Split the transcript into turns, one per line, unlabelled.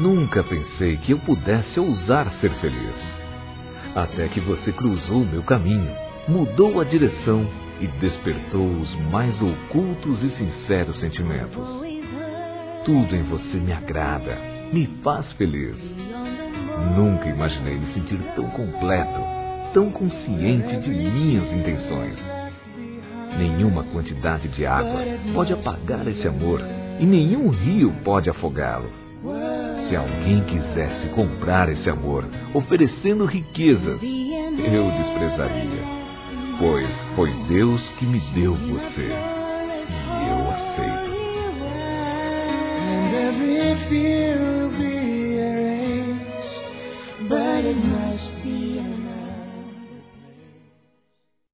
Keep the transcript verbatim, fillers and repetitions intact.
nunca pensei que eu pudesse ousar ser feliz. Até que você cruzou meu caminho, mudou a direção e despertou os mais ocultos e sinceros sentimentos. Tudo em você me agrada, me faz feliz. Nunca imaginei me sentir tão completo, tão consciente de minhas intenções. Nenhuma quantidade de água pode apagar esse amor e nenhum rio pode afogá-lo. Se alguém quisesse comprar esse amor, oferecendo riquezas, eu desprezaria, pois foi Deus que me deu você e eu aceito.
And every fear will be erased, but at night